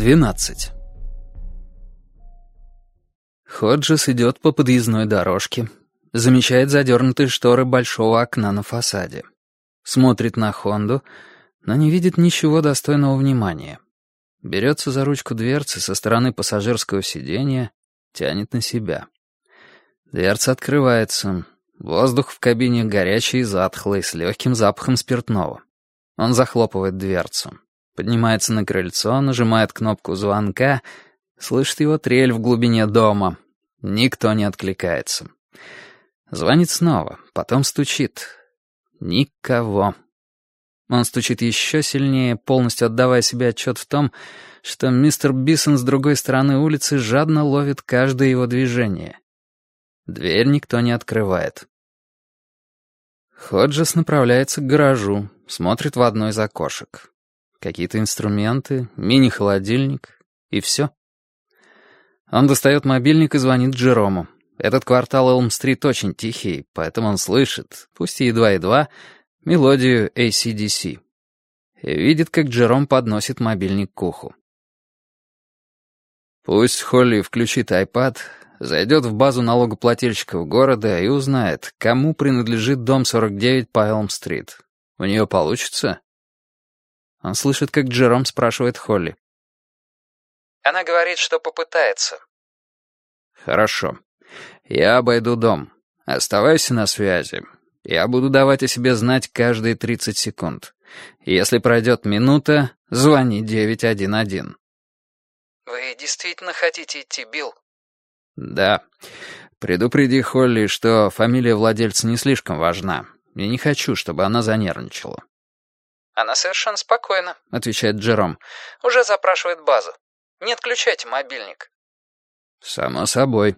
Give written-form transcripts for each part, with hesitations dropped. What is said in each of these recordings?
12. Ходжес идет по подъездной дорожке, замечает задернутые шторы большого окна на фасаде. Смотрит на Хонду, но не видит ничего достойного внимания. Берется за ручку дверцы со стороны пассажирского сиденья, тянет на себя. Дверца открывается. Воздух в кабине горячий и затхлый, с легким запахом спиртного. Он захлопывает дверцу. Поднимается на крыльцо, нажимает кнопку звонка, слышит его трель в глубине дома. Никто не откликается. Звонит снова, потом стучит. Никого. Он стучит еще сильнее, полностью отдавая себе отчет в том, что мистер Бисон с другой стороны улицы жадно ловит каждое его движение. Дверь никто не открывает. Ходжес направляется к гаражу, смотрит в одно из окошек. Какие-то инструменты, мини-холодильник и все. Он достает мобильник и звонит Джерому. Этот квартал Элм-стрит очень тихий, поэтому он слышит, пусть и едва-едва, мелодию AC/DC. И видит, как Джером подносит мобильник к уху. Пусть Холли включит iPad, зайдет в базу налогоплательщиков города и узнает, кому принадлежит дом 49 по Элм-стрит. У нее получится? Он слышит, как Джером спрашивает Холли. Она говорит, что попытается. Хорошо. Я обойду дом. Оставайся на связи. Я буду давать о себе знать каждые 30 секунд. Если пройдет минута, звони 911. Вы действительно хотите идти, Билл? Да. Предупреди Холли, что фамилия владельца не слишком важна. Я не хочу, чтобы она занервничала. Она совершенно спокойна, отвечает Джером. Уже запрашивает базу. Не отключайте мобильник. Само собой.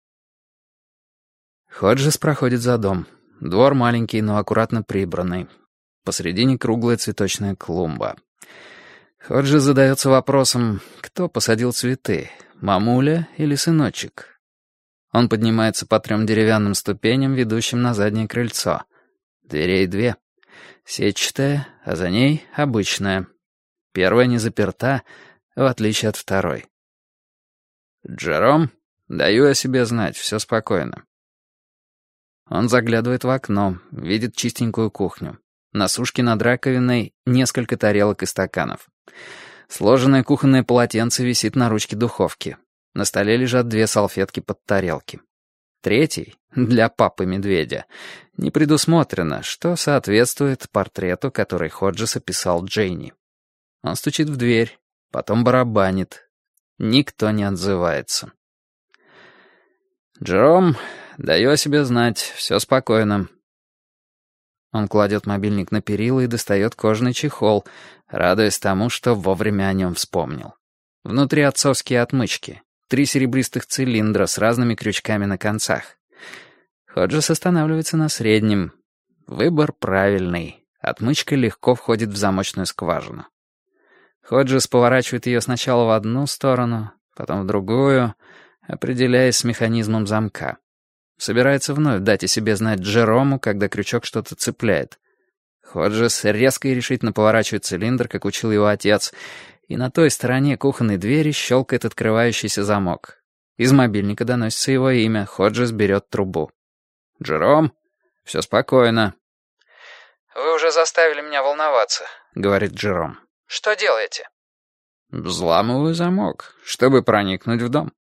Ходжес проходит за дом. Двор маленький, но аккуратно прибранный. Посредине круглая цветочная клумба. Ходжес задается вопросом, кто посадил цветы, мамуля или сыночек? Он поднимается по 3 деревянным ступеням, ведущим на заднее крыльцо. Дверей 2. Сетчатая, а за ней обычная. Первая не заперта, в отличие от второй. «Джером, даю о себе знать, все спокойно». Он заглядывает в окно, видит чистенькую кухню. На сушке над раковиной несколько тарелок и стаканов. Сложенное кухонное полотенце висит на ручке духовки. На столе лежат 2 салфетки под тарелки. Третий, для папы-медведя, не предусмотрено, что соответствует портрету, который Ходжес описал Джейни. Он стучит в дверь, потом барабанит. Никто не отзывается. «Джером, даю о себе знать, все спокойно». Он кладет мобильник на перила и достает кожаный чехол, радуясь тому, что вовремя о нем вспомнил. Внутри отцовские отмычки. 3 серебристых цилиндра с разными крючками на концах. Ходжес останавливается на среднем. Выбор правильный. Отмычка легко входит в замочную скважину. Ходжес поворачивает ее сначала в одну сторону, потом в другую, определяясь с механизмом замка. Собирается вновь дать о себе знать Джерому, когда крючок что-то цепляет. Ходжес резко и решительно поворачивает цилиндр, как учил его отец, и на той стороне кухонной двери щелкает открывающийся замок. Из мобильника доносится его имя. Ходжес берет трубу. «Джером, все спокойно». «Вы уже заставили меня волноваться», — говорит Джером. «Что делаете?» «Взламываю замок, чтобы проникнуть в дом».